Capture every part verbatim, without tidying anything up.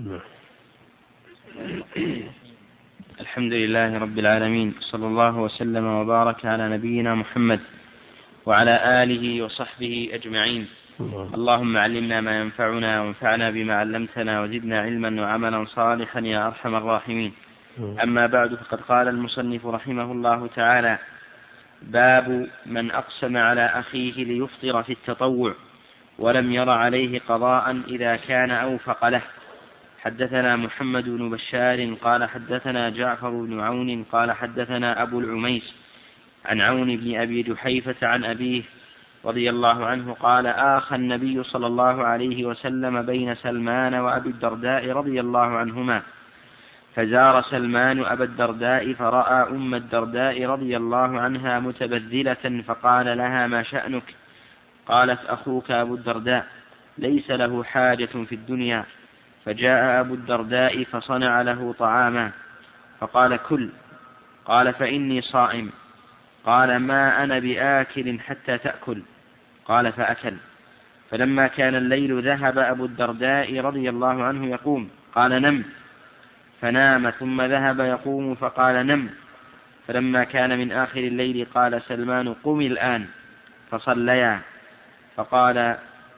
الحمد لله رب العالمين، صلى الله وسلم وبارك على نبينا محمد وعلى آله وصحبه أجمعين. اللهم علمنا ما ينفعنا وانفعنا بما علمتنا وزدنا علما وعملا صالحا يا أرحم الراحمين. أما بعد، فقد قال المصنف رحمه الله تعالى: باب من أقسم على أخيه ليفطر في التطوع ولم ير عليه قضاء إذا كان أوفق له. حدثنا محمد بن بشار قال حدثنا جعفر بن عون قال حدثنا أبو العميس عن عون بن أبي جحيفة عن أبيه رضي الله عنه قال: آخى النبي صلى الله عليه وسلم بين سلمان وأبي الدرداء رضي الله عنهما، فزار سلمان أبا الدرداء فرأى أم الدرداء رضي الله عنها متبذلة، فقال لها: ما شأنك؟ قالت: أخوك أبو الدرداء ليس له حاجة في الدنيا. فجاء أبو الدرداء فصنع له طعاما، فقال: كل. قال: فإني صائم. قال: ما أنا بآكل حتى تأكل. قال: فأكل. فلما كان الليل ذهب أبو الدرداء رضي الله عنه يقوم، قال: نم. فنام، ثم ذهب يقوم فقال: نم. فلما كان من آخر الليل قال سلمان: قم الآن. فصليا. فقال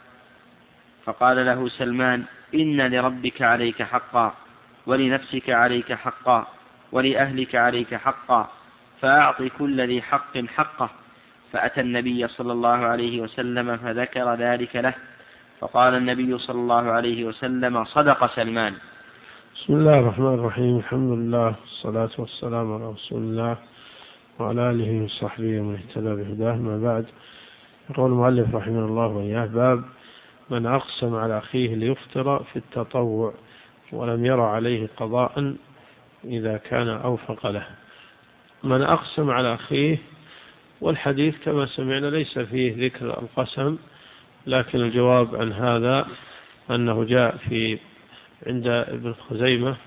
فقال له سلمان: إن لربك عليك حقا، ولنفسك عليك حقا، ولأهلك عليك حقا، فأعط كل ذي حق حقه. فأتى النبي صلى الله عليه وسلم فذكر ذلك له، فقال النبي صلى الله عليه وسلم: صدق سلمان. بسم الله الرحمن الرحيم. الحمد لله والصلاة والسلام على رسول الله وعلى آله وصحبه ومن اهتدى بهداه. ما بعد، يقول المؤلف رحمه الله وإياه: باب من أقسم على أخيه ليفطر في التطوع ولم ير عليه قضاء إذا كان أوفق له. من أقسم على أخيه، والحديث كما سمعنا ليس فيه ذكر القسم، لكن الجواب عن هذا أنه جاء في عند ابن خزيمة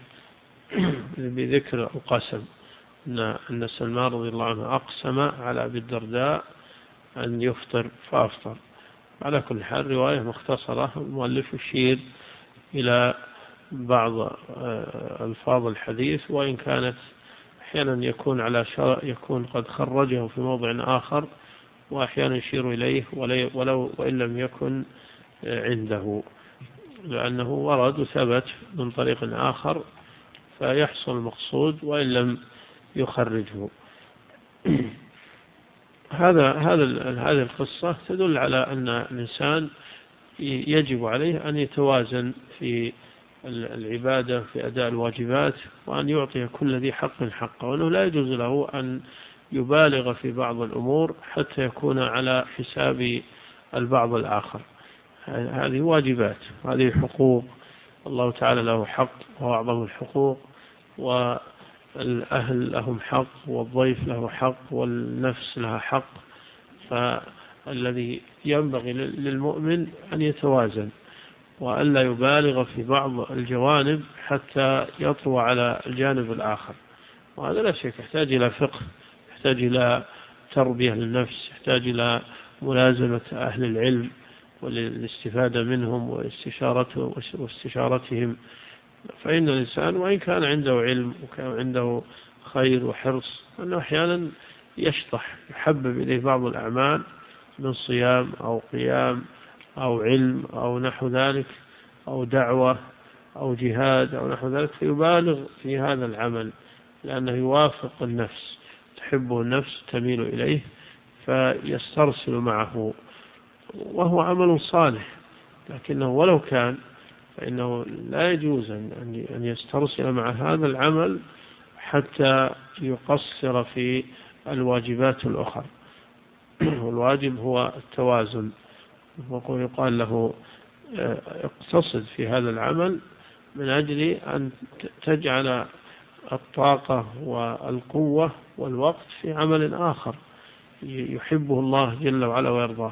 بذكر القسم، أن سلمان رضي الله عنه أقسم على أبي الدرداء أن يفطر فأفطر. على كل حال رواية مختصرة، المؤلف يشير إلى بعض ألفاظ الحديث، وإن كانت أحيانا يكون على شرع يكون قد خرجه في موضع آخر، وأحيانا يشير إليه ولو وإن لم يكن عنده، لأنه ورد وثبت من طريق آخر فيحصل المقصود وإن لم يخرجه. هذا هذا هذه القصة تدل على أن الإنسان يجب عليه أن يتوازن في العبادة في أداء الواجبات، وأن يعطي كل ذي حق حقه، وأنه لا يجوز له أن يبالغ في بعض الأمور حتى يكون على حساب البعض الآخر. هذه واجبات، هذه حقوق، الله تعالى له حق وهو أعظم الحقوق، والأهل لهم حق، والضيف له حق، والنفس لها حق. فالذي ينبغي للمؤمن أن يتوازن وألا يبالغ في بعض الجوانب حتى يطوى على الجانب الآخر، وهذا لا شك يحتاج إلى فقه، يحتاج إلى تربية للنفس، يحتاج إلى ملازمة أهل العلم والاستفادة منهم واستشارتهم. فإن الإنسان وإن كان عنده علم وكان عنده خير وحرص، أنه أحيانا يشطح، يحبب إليه بعض الأعمال من صيام أو قيام أو علم أو نحو ذلك، أو دعوة أو جهاد أو نحو ذلك، فيبالغ في هذا العمل لأنه يوافق النفس، تحبه النفس تميل إليه، فيسترسل معه، وهو عمل صالح، لكنه ولو كان فإنه لا يجوز أن يسترسل مع هذا العمل حتى يقصر في الواجبات الأخرى. والواجب هو التوازن، ويقال له اقتصد في هذا العمل من أجل أن تجعل الطاقة والقوة والوقت في عمل آخر يحبه الله جل وعلا ويرضاه.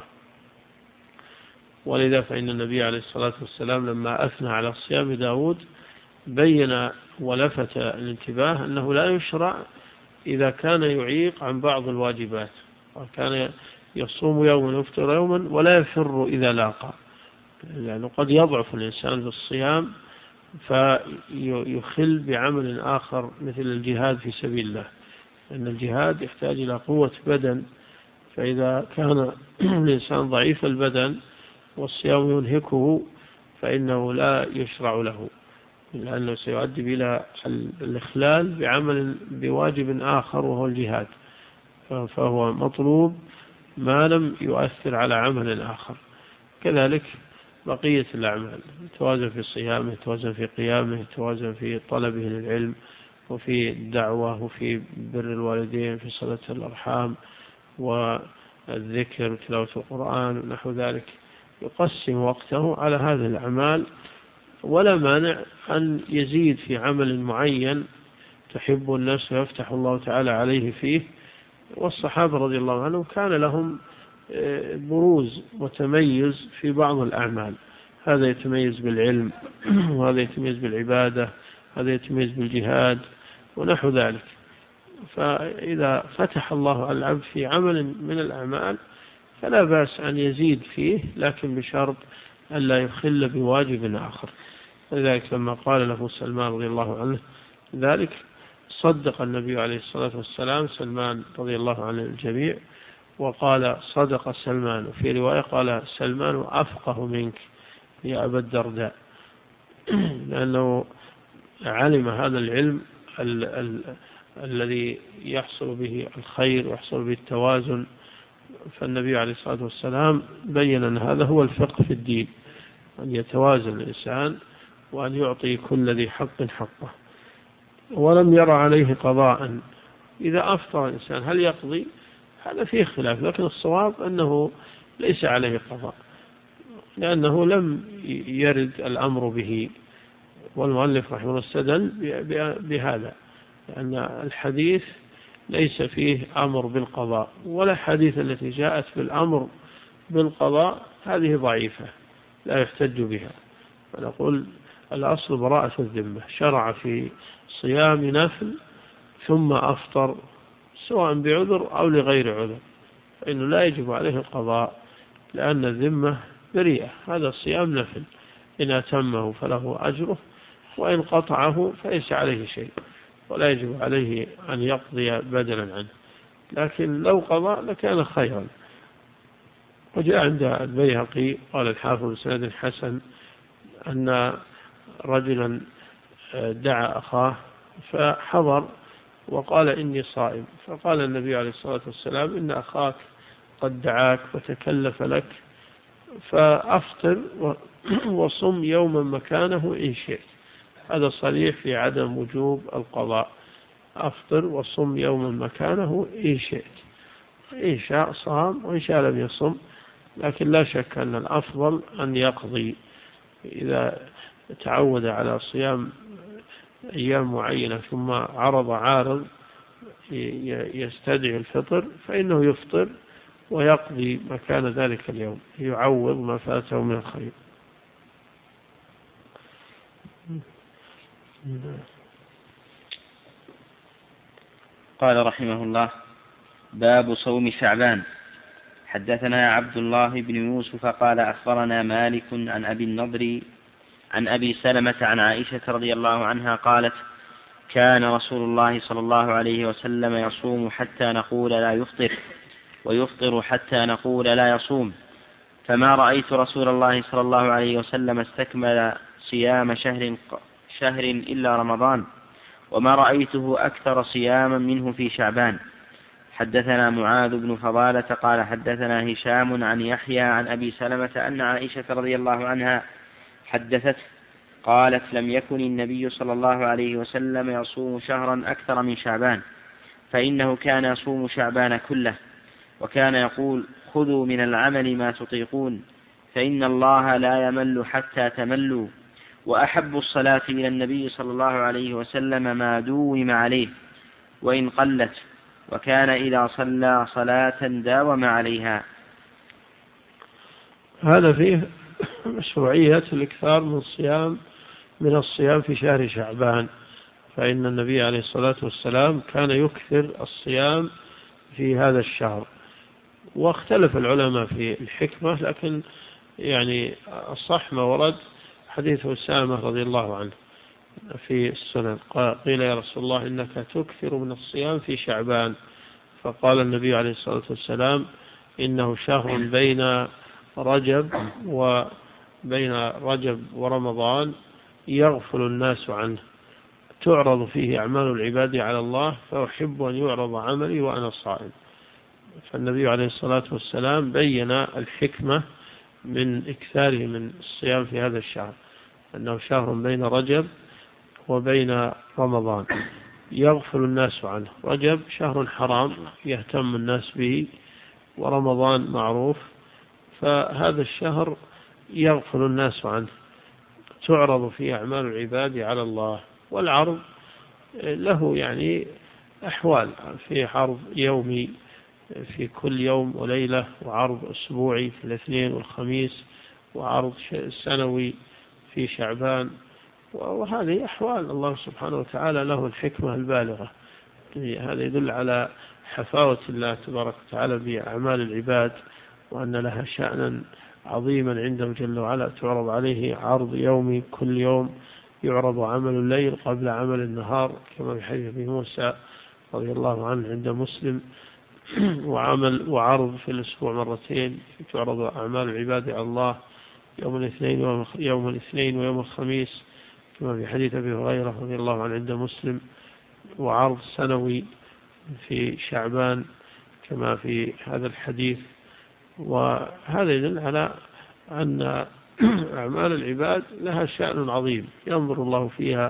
ولذا فإن النبي عليه الصلاة والسلام لما أثنى على صيام داود بين ولفت الانتباه أنه لا يشرع إذا كان يعيق عن بعض الواجبات، وكان يصوم يوما ويفطر يوما ولا يفر إذا لاقى، لأنه قد يضعف الإنسان في الصيام فيخل بعمل آخر مثل الجهاد في سبيل الله، لأن الجهاد يحتاج إلى قوة بدن، فإذا كان الإنسان ضعيف البدن والصيام ينهكه فإنه لا يشرع له، لأنه سيؤدي إلى الإخلال بعمل بواجب آخر وهو الجهاد، فهو مطلوب ما لم يؤثر على عمل آخر. كذلك بقية الأعمال يتوازن في صيامه، يتوازن في قيامه، يتوازن في طلبه للعلم، وفي الدعوة، وفي بر الوالدين، في صلة الأرحام والذكر وتلاوة القرآن ونحو ذلك. يقسم وقته على هذه الأعمال، ولا مانع أن يزيد في عمل معين تحب الناس ويفتح الله تعالى عليه فيه. والصحابة رضي الله عنهم كان لهم بروز وتميز في بعض الأعمال، هذا يتميز بالعلم، وهذا يتميز بالعبادة، هذا يتميز بالجهاد ونحو ذلك. فإذا فتح الله على العبد في عمل من الأعمال فلا بأس أن يزيد فيه، لكن بشرط أن لا يخل بواجب آخر. لذلك لما قال له سلمان رضي الله عنه ذلك صدق النبي عليه الصلاة والسلام سلمان رضي الله عنه الجميع، وقال صدق سلمان. وفي رواية قال سلمان أفقه منك يا أبا الدرداء، لأنه علم هذا العلم ال ال الذي يحصل به الخير ويحصل به التوازن. فالنبي عليه الصلاة والسلام بين أن هذا هو الفقه في الدين، أن يتوازن الإنسان وأن يعطي كل ذي حق حقه، ولم يرى عليه قضاء. إذا أفطر الإنسان هل يقضي؟ هذا فيه خلاف، لكن الصواب أنه ليس عليه قضاء، لأنه لم يرد الأمر به. والمؤلف رحمه الله استدل بهذا، لأن الحديث ليس فيه أمر بالقضاء، ولا حديث التي جاءت بالأمر بالقضاء هذه ضعيفة لا يحتج بها. فنقول الأصل براءة الذمة. شرع في صيام نفل ثم أفطر سواء بعذر أو لغير عذر، فإنه لا يجب عليه القضاء، لأن الذمة بريئة. هذا الصيام نفل، إن أتمه فله أجره، وإن قطعه فليس عليه شيء، ولا يجب عليه أن يقضي بدلا عنه. لكن لو قضى لكان خيرا. وجاء عند البيهقي قال الحافظ بسند حسن أن رجلا دعا أخاه فحضر وقال إني صائم، فقال النبي عليه الصلاة والسلام إن أخاك قد دعاك وتكلف لك، فأفطر وصم يوما مكانه إن شئت. هذا صريح في عدم وجوب القضاء. أفطر وصم يوما مكانه إن شئت، إن شاء صام وإن شاء لم يصم، لكن لا شك أن الأفضل أن يقضي. إذا تعود على صيام أيام معينة ثم عرض عارض يستدعي الفطر فإنه يفطر ويقضي مكان ذلك اليوم، يعوض ما فاته من الخير. قال رحمه الله: باب صوم شعبان. حدثنا عبد الله بن يوسف قال أخبرنا مالك عن أبي النضر عن أبي سلمة عن عائشة رضي الله عنها قالت: كان رسول الله صلى الله عليه وسلم يصوم حتى نقول لا يفطر، ويفطر حتى نقول لا يصوم، فما رأيت رسول الله صلى الله عليه وسلم استكمل صيام شهر, شهر إلا رمضان، وما رأيته أكثر صياما منه في شعبان. حدثنا معاذ بن فضالة قال حدثنا هشام عن يحيى عن أبي سلمة أن عائشة رضي الله عنها حدثت قالت: لم يكن النبي صلى الله عليه وسلم يصوم شهرا أكثر من شعبان، فإنه كان يصوم شعبان كله، وكان يقول: خذوا من العمل ما تطيقون، فإن الله لا يمل حتى تملوا. وأحب الصلاة إلى النبي صلى الله عليه وسلم ما دوم عليه وإن قلت، وكان إذا صلى صلاة داوم عليها. هذا فيه مشروعية الإكثار من الصيام من الصيام في شهر شعبان، فإن النبي عليه الصلاة والسلام كان يكثر الصيام في هذا الشهر. واختلف العلماء في الحكمة، لكن يعني الصح ما ورد حديث أسامة رضي الله عنه في السنن قيل يا رسول الله إنك تكثر من الصيام في شعبان، فقال النبي عليه الصلاة والسلام إنه شهر بين رجب وبين رجب ورمضان يغفل الناس عنه، تعرض فيه أعمال العباد على الله، فأحب أن يعرض عملي وأنا صائم. فالنبي عليه الصلاة والسلام بين الحكمة من إكثاره من الصيام في هذا الشهر، أنه شهر بين رجب وبين رمضان يغفل الناس عنه. رجب شهر حرام يهتم الناس به، ورمضان معروف، فهذا الشهر يغفل الناس عنه، تعرض فيه أعمال العباد على الله. والعرض له يعني أحوال، في عرض يومي في كل يوم وليلة، وعرض أسبوعي في الاثنين والخميس، وعرض سنوي في شعبان، وهذه أحوال الله سبحانه وتعالى له الحكمة البالغة. هذا يدل على حفاوة الله تبارك وتعالى بأعمال العباد، وأن لها شأنا عظيما عنده جل وعلا، تعرض عليه عرض يومي، كل يوم يعرض عمل الليل قبل عمل النهار، كما في حديث أبي موسى رضي الله عنه عند مسلم، وعمل وعرض في الأسبوع مرتين، تعرض أعمال العباد على الله يوم الاثنين يوم الاثنين ويوم الخميس، كما في حديث أبي هريرة رضي الله عنه عند مسلم، وعرض سنوي في شعبان كما في هذا الحديث. وهذا يدل على أن أعمال العباد لها شأن عظيم، ينظر الله فيها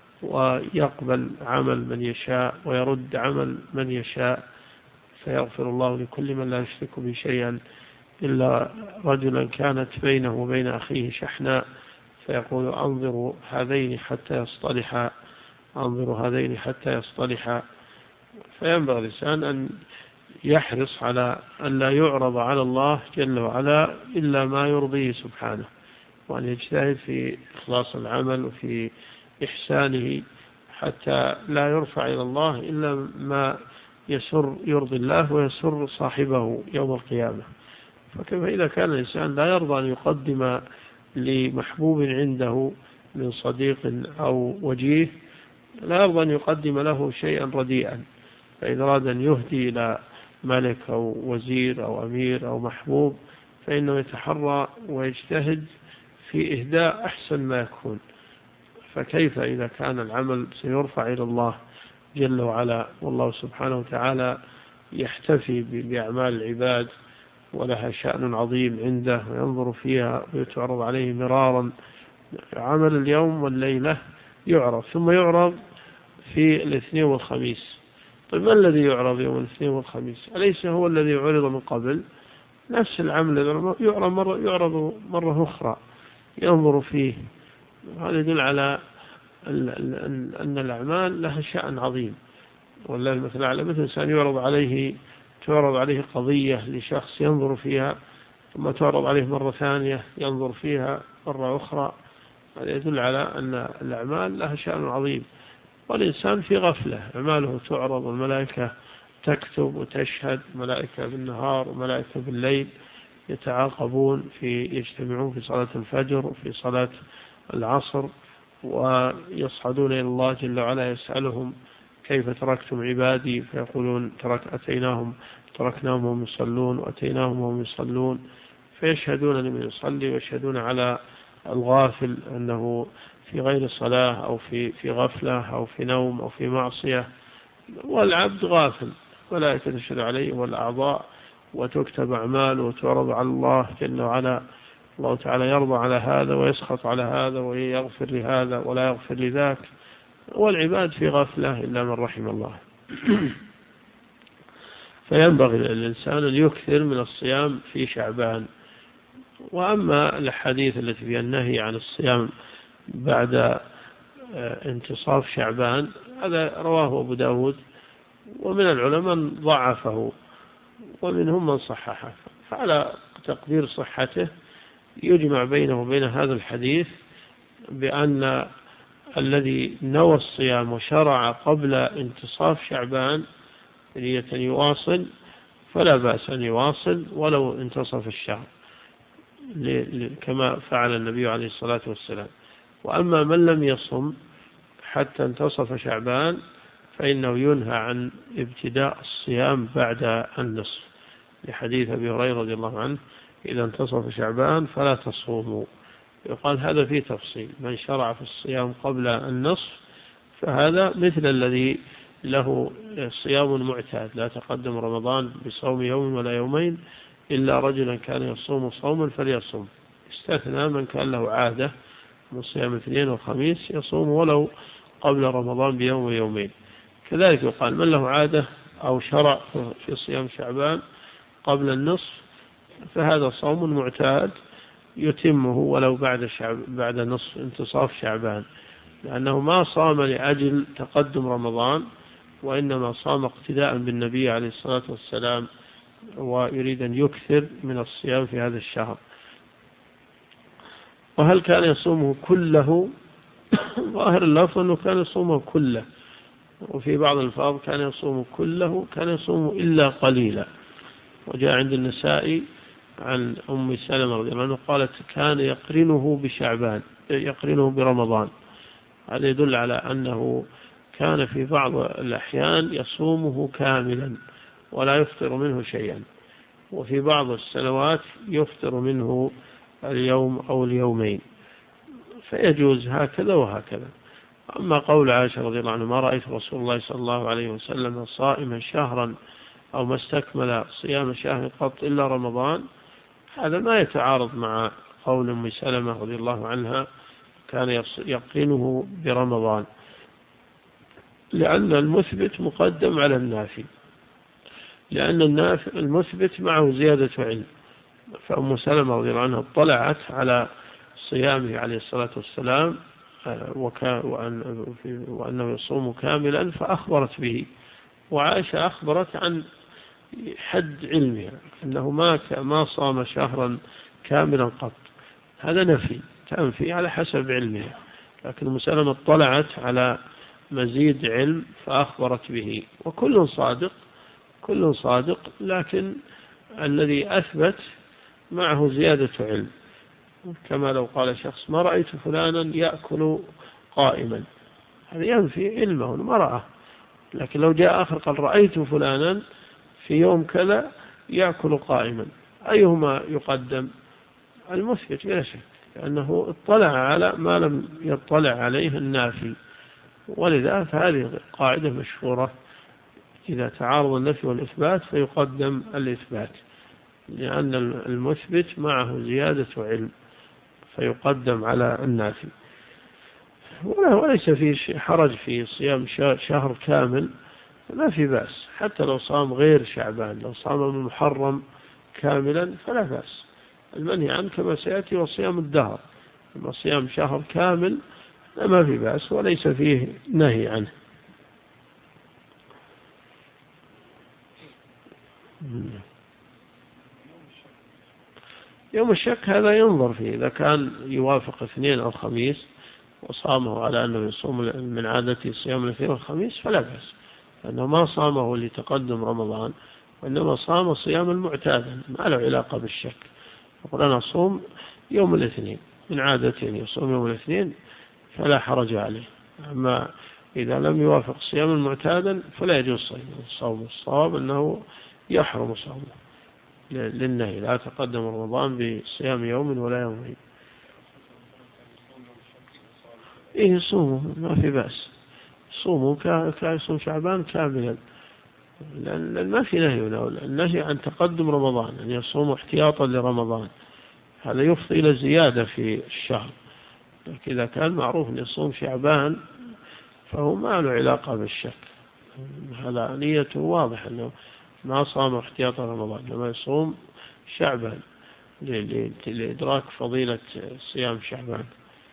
ويقبل عمل من يشاء ويرد عمل من يشاء، فيغفر الله لكل من لا يشرك به شيئا إلا رجلا كانت بينه وبين أخيه شحناء، فيقول أنظروا هذين حتى يصطلحا، أنظروا هذين حتى يصطلحا. فينبغي الإنسان أن يحرص على أن لا يعرض على الله جل وعلا إلا ما يرضيه سبحانه، وأن يجتهد في إخلاص العمل وفي إحسانه، حتى لا يرفع إلى الله إلا ما يسر يرضي الله ويسر صاحبه يوم القيامة. فكيف إذا كان الإنسان لا يرضى أن يقدم لمحبوب عنده من صديق أو وجيه، لا يرضى أن يقدم له شيئا رديئا، فإذا أراد أن يهدي إلى ملك أو وزير أو أمير أو محبوب، فإنه يتحرى ويجتهد في إهداء أحسن ما يكون. فكيف إذا كان العمل سيرفع إلى الله جل وعلا، والله سبحانه وتعالى يحتفي بأعمال العباد ولها شأن عظيم عنده، وينظر فيها ويتعرض عليه مرارا. عمل اليوم والليلة يعرض، ثم يعرض في الاثنين والخميس. طيب ما الذي يعرض يوم الاثنين والخميس؟ أليس هو الذي عرض من قبل؟ نفس العمل يعرض مرة, يعرض مرة أخرى، ينظر فيه. هذا يدل على أن الأعمال لها شأن عظيم. والله المثل على مثل إنسان يعرض عليه تعرض عليه قضية لشخص ينظر فيها، ثم تعرض عليه مرة ثانية ينظر فيها مرة أخرى. هذا يدل على أن الأعمال لها شأن عظيم، والإنسان في غفلة، أعماله تعرض والملائكة تكتب وتشهد، ملائكة بالنهار وملائكة بالليل يتعاقبون في يجتمعون في صلاة الفجر وفي صلاة العصر، ويصعدون إلى الله جل وعلا يسألهم كيف تركتم عبادي، فيقولون ترك أتيناهم تركناهم وهم يصلون وأتيناهم وهم يصلون، فيشهدون لمن يصلي ويشهدون على الغافل أنه في غير صلاة أو في في غفلة أو في نوم أو في معصية، والعبد غافل ولا يتشهد عليه والأعضاء، وتكتب أعماله وتعرض على الله جل وعلا. الله تعالى يرضى على هذا ويسخط على هذا ويغفر لهذا ولا يغفر لذاك، والعباد في غفلة إلا من رحم الله. فينبغي للإنسان أن يكثر من الصيام في شعبان. وأما الحديث التي فيها النهي عن الصيام بعد انتصاف شعبان، هذا رواه أبو داود، ومن العلماء من ضعفه ومنهم من صححه، فعلى تقدير صحته يجمع بينه وبين هذا الحديث بأن الذي نوى الصيام وشرع قبل انتصاف شعبان نية يواصل، فلا بأس أن يواصل ولو انتصف الشهر. كما فعل النبي عليه الصلاة والسلام. وأما من لم يصم حتى انتصف شعبان فإنه ينهى عن ابتداء الصيام بعد النصف، لحديث أبي هريرة رضي الله عنه إذا انتصف شعبان فلا تصوموا. يقال هذا فيه تفصيل، من شرع في الصيام قبل النصف فهذا مثل الذي له صيام معتاد، لا تقدم رمضان بصوم يوم ولا يومين إلا رجلا كان يصوم صوما فليصوم، استثنى من كان له عادة من صيام الاثنين والخميس يصوم ولو قبل رمضان بيوم ويومين. كذلك يقال من له عادة أو شرع في صيام شعبان قبل النصف فهذا صوم معتاد يتمه ولو بعد شعب بعد نصف انتصاف شعبان، لأنه ما صام لأجل تقدم رمضان وإنما صام اقتداء بالنبي عليه الصلاة والسلام ويريد أن يكثر من الصيام في هذا الشهر. وهل كان يصومه كله؟ ظاهر اللفظ أنه كان يصومه كله، وفي بعض الألفاظ كان يصوم كله، كان يصوم إلا قليلا. وجاء عند النسائي عن أم سلمة رضي الله عنها قالت كان يقرنه بشعبان يقرنه برمضان. هذا يدل على أنه كان في بعض الأحيان يصومه كاملا ولا يفطر منه شيئا، وفي بعض السنوات يفطر منه اليوم أو اليومين، فيجوز هكذا وهكذا. أما قول عائشة رضي الله عنها ما رأيت رسول الله صلى الله عليه وسلم صائما شهرا أو ما استكمل صيام شهر قط إلا رمضان، هذا ما يتعارض مع قول أم سلمة رضي الله عنها كان يقرنه برمضان، لأن المثبت مقدم على النافي، لأن المثبت معه زيادة علم. فأم سلمة رضي الله عنها اطلعت على صيامه عليه الصلاة والسلام وأنه يصوم كاملا فأخبرت به، وعائشة أخبرت عن حد علمها أنه ما ما صام شهرا كاملا قط. هذا نفي تنفي على حسب علمها، لكن أم سلمة اطلعت على مزيد علم فأخبرت به، وكل صادق كل صادق لكن الذي أثبت معه زيادة علم. كما لو قال شخص ما رأيت فلانا يأكل قائما، هذا ينفي علمه المرأة. لكن لو جاء آخر قال رأيت فلانا في يوم كذا يأكل قائما، أيهما يقدم؟ المثبت بلا شك، لأنه اطلع على ما لم يطلع عليه النافي. ولذا فهذه قاعدة مشهورة، إذا تعارض النفي والإثبات فيقدم الإثبات، لأن المثبت معه زيادة علم فيقدم على النافي. وليس في حرج في صيام شهر كامل، لا في بأس، حتى لو صام غير شعبان، لو صام من محرم كاملا فلا بأس. المنهي عنه كما سيأتي وصيام الدهر، أما صيام شهر كامل ما في بأس وليس فيه نهي عنه. يوم الشك هذا ينظر فيه، إذا كان يوافق اثنين أو خميس وصامه على أنه يصوم من عادته صيام الاثنين والخميس فلا بأس، لأنه ما صامه لتقدم رمضان وإنما صام صيام المعتاد ما له علاقة بالشك. يقول أنا أصوم يوم الاثنين من عادته يصوم يوم الاثنين فلا حرج عليه. أما إذا لم يوافق صيام المعتادا فلا يجوز صومه. الصواب أنه يحرم صومه للنهي، لا تقدم رمضان بصيام يوم ولا يومين. إيه صوموا ما في بأس، صوموا كيصوم شعبان كاملا، لأن ما في نهي هنا. النهي عن تقدم رمضان أن يصوم احتياطا لرمضان، هذا يفضي إلى زيادة في الشهر. لكن إذا كان معروف أن يصوم شعبان فهو ما له علاقة بالشك، هذا نيته واضح أنه ما صام احتياطا رمضان، لما يصوم شعبان لإدراك فضيلة صيام شعبان.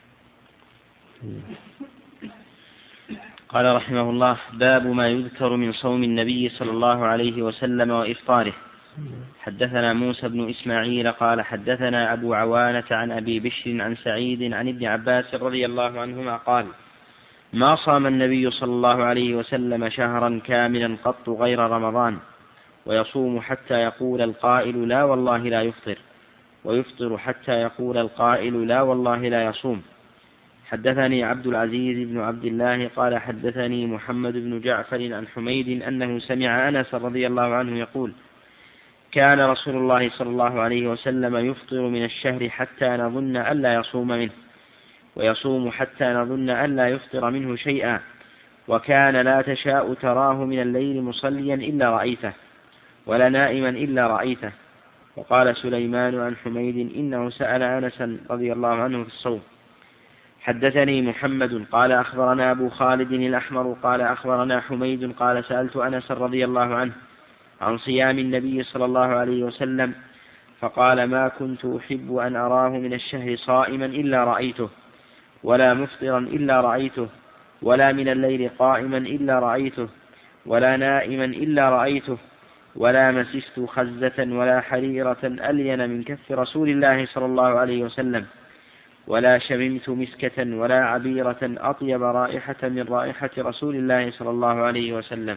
قال رحمه الله: باب ما يذكر من صوم النبي صلى الله عليه وسلم وإفطاره. حدثنا موسى بن إسماعيل قال حدثنا أبو عوانة عن أبي بشر عن سعيد عن ابن عباس رضي الله عنهما قال: ما صام النبي صلى الله عليه وسلم شهرا كاملا قط غير رمضان، ويصوم حتى يقول القائل لا والله لا يفطر، ويفطر حتى يقول القائل لا والله لا يصوم. حدثني عبد العزيز بن عبد الله قال حدثني محمد بن جعفر عن حميد أنه سمع أنس رضي الله عنه يقول كان رسول الله صلى الله عليه وسلم يفطر من الشهر حتى نظن ألا يصوم منه، ويصوم حتى نظن ألا يفطر منه شيئا، وكان لا تشاء تراه من الليل مصليا إلا رأيته، ولا نائما إلا رأيته. وقال سليمان عن حميد إنه سأل أنسا رضي الله عنه في الصوم. حدثني محمد قال أخبرنا أبو خالد الأحمر قال أخبرنا حميد قال سألت أنس رضي الله عنه عن صيام النبي صلى الله عليه وسلم فقال ما كنت أحب أن أراه من الشهر صائما إلا رأيته، ولا مفطرا إلا رأيته، ولا من الليل قائما إلا رأيته، ولا نائما إلا رأيته، ولا مسست خزة ولا حريرة ألين من كف رسول الله صلى الله عليه وسلم، ولا شممت مسكة ولا عبيرة أطيب رائحة من رائحة رسول الله صلى الله عليه وسلم.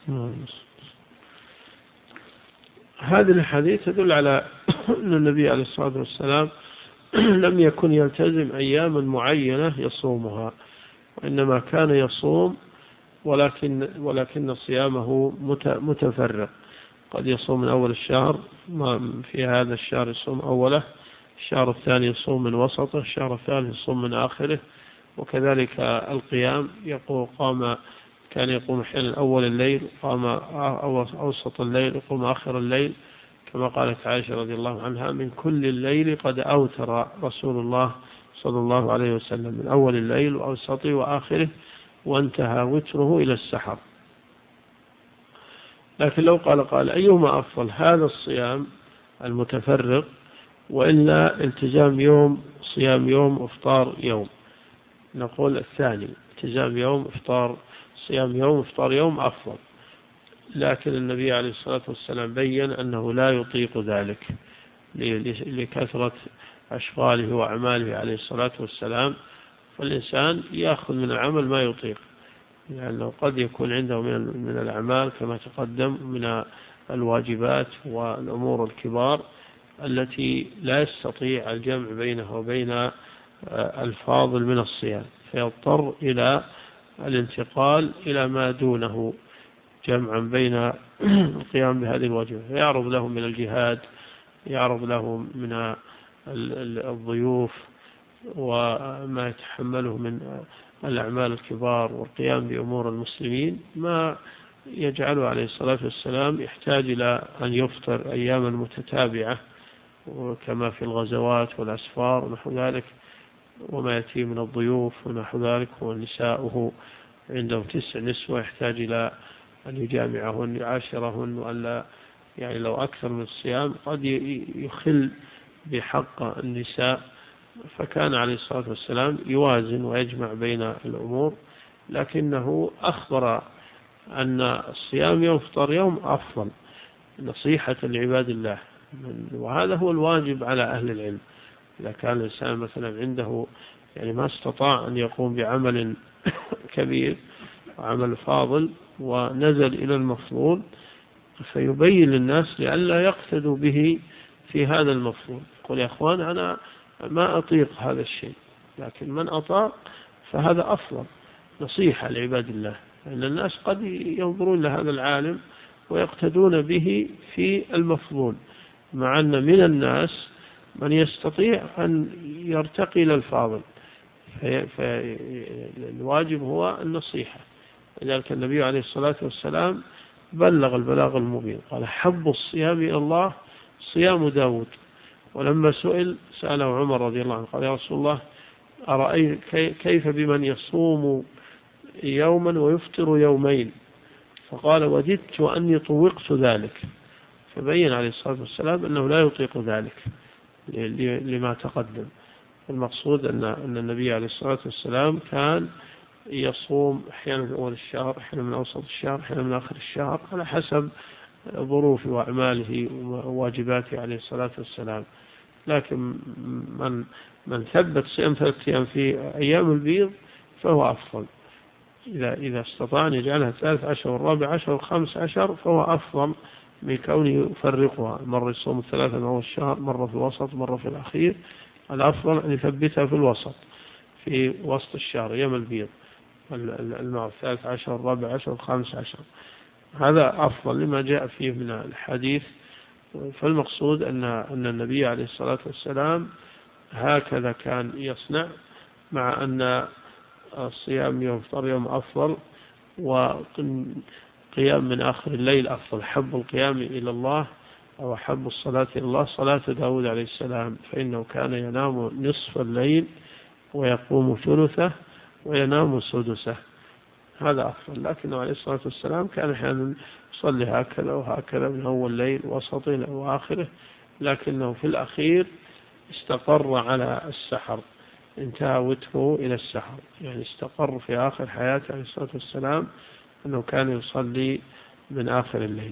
هذه الحديث تدل على أن النبي عليه الصلاة والسلام لم يكن يلتزم أياما معينة يصومها، وإنما كان يصوم ولكن ولكن صيامه متفرق، قد يصوم من أول الشهر، في هذا الشهر يصوم أوله، الشهر الثاني يصوم من وسطه، الشهر الثالث يصوم من آخره. وكذلك القيام يقوم قام كان يقوم حين أول الليل، قام أوسط الليل، يقوم آخر الليل، كما قالت عائشة رضي الله عنها من كل الليل قد أوتر رسول الله صلى الله عليه وسلم، من أول الليل وأوسطه وآخره، وانتهى وتره إلى السحر. لكن لو قال قال أيهما أفضل، هذا الصيام المتفرق وإلا التزام يوم صيام يوم إفطار يوم، نقول الثاني التزام يوم إفطار صيام يوم إفطار يوم أفضل. لكن النبي عليه الصلاة والسلام بيّن أنه لا يطيق ذلك لكثرة أشغاله وأعماله عليه الصلاة والسلام، فالإنسان يأخذ من العمل ما يطيق، لأنه يعني قد يكون عنده من الأعمال كما تقدم من الواجبات والأمور الكبار التي لا يستطيع الجمع بينها وبين الفاضل من الصيام، فيضطر إلى الانتقال إلى ما دونه جمعا بين القيام بهذه الواجبات، فيعرض لهم من الجهاد، يعرض لهم من الضيوف وما يتحمله من الأعمال الكبار والقيام بأمور المسلمين، ما يجعله عليه الصلاة والسلام يحتاج إلى أن يفطر أياما متتابعة، وكما في الغزوات والأسفار ونحو ذلك، وما يأتي من الضيوف ونحو ذلك، ونساؤه عنده تسع نسوة يحتاج إلى أن يجامعهن يعاشرهن، وألا يعني لو أكثر من الصيام قد يخل بحق النساء، فكان عليه الصلاة والسلام يوازن ويجمع بين الأمور، لكنه أخبر أن الصيام يوم فطر يوم أفضل نصيحة لعباد الله، وهذا هو الواجب على أهل العلم. إذا كان الإنسان مثلا عنده يعني ما استطاع أن يقوم بعمل كبير وعمل فاضل ونزل إلى المفروض، فيبين للناس لئلا يقتدوا به في هذا المفروض، يقول يا أخوان أنا ما أطيق هذا الشيء، لكن من أطاق فهذا أفضل نصيحة لعباد الله، لأن الناس قد ينظرون لهذا العالم ويقتدون به في المفضول، مع أن من الناس من يستطيع أن يرتقي إلى الفاضل، فالواجب هو النصيحة. لذلك النبي عليه الصلاة والسلام بلغ البلاغ المبين، قال حب الصيام إلى الله صيام داود. ولما سئل سأله عمر رضي الله عنه قال يا رسول الله أرأيت كيف بمن يصوم يوما ويفطر يومين؟ فقال وددت أني طوقت ذلك، فبين عليه الصلاة والسلام أنه لا يطيق ذلك لما تقدم. المقصود أن أن النبي عليه الصلاة والسلام كان يصوم أحيانا من أول الشهر، أحيانا من أوسط الشهر، أحيانا من آخر الشهر، على حسب ظروفه وأعماله وواجباته عليه الصلاة والسلام. لكن من من ثبت صيام ثلاثة أيام في أيام البيض فهو أفضل، إذا إذا استطاع أن يجعلها الثالث عشر والرابع عشر والخامس عشر فهو أفضل بكونه يفرقها، مرة يصوم ثلاثة من أول الشهر، مرة في الوسط، مرة في الأخير. الأفضل أن يثبتها في الوسط، في وسط الشهر، يوم البيض، الماء الثالث عشر، الرابع عشر، الخامس عشر. هذا أفضل لما جاء فيه من الحديث. فالمقصود أن أن النبي عليه الصلاة والسلام هكذا كان يصنع، مع أن الصيام يوم فطر يوم أفضل، وقيام من آخر الليل أفضل. حب القيام إلى الله أو حب الصلاة إلى الله صلاة داود عليه السلام، فإنه كان ينام نصف الليل ويقوم ثلثه وينام سدسه، هذا أفضل. لكنه عليه الصلاة والسلام كان أحيانا يصلي هكذا وهكذا من أول الليل وسطه وآخره، لكنه في الأخير استقر على السحر، انتهى وتره إلى السحر، يعني استقر في آخر حياته عليه الصلاة والسلام أنه كان يصلي من آخر الليل.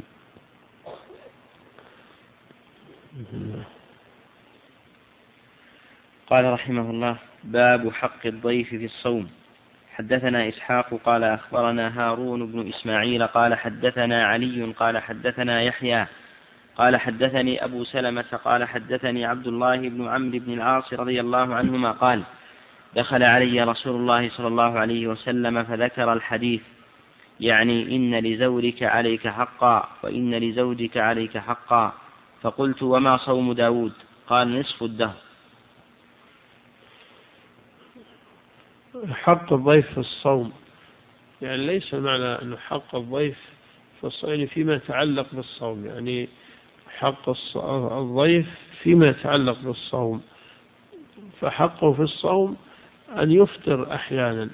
قال رحمه الله: باب حق الضيف في الصوم. حدثنا إسحاق قال أخبرنا هارون بن إسماعيل قال حدثنا علي قال حدثنا يحيى قال حدثني أبو سلمة قال حدثني عبد الله بن عمرو بن العاص رضي الله عنهما قال: دخل علي رسول الله صلى الله عليه وسلم فذكر الحديث، يعني إن لزوجك عليك حقا وإن لزوجك عليك حقا، فقلت: وما صوم داود؟ قال: نصف الدهر. حق الضيف في الصوم، يعني ليس معنى أنه حق الضيف في الصوم يعني فيما يتعلق بالصوم، يعني حق الضيف فيما يتعلق بالصوم، فحقه في الصوم أن يفطر أحيانا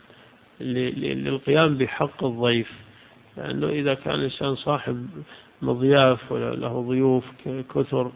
للقيام بحق الضيف، لأنه إذا كان الإنسان صاحب مضياف وله ضيوف كثر،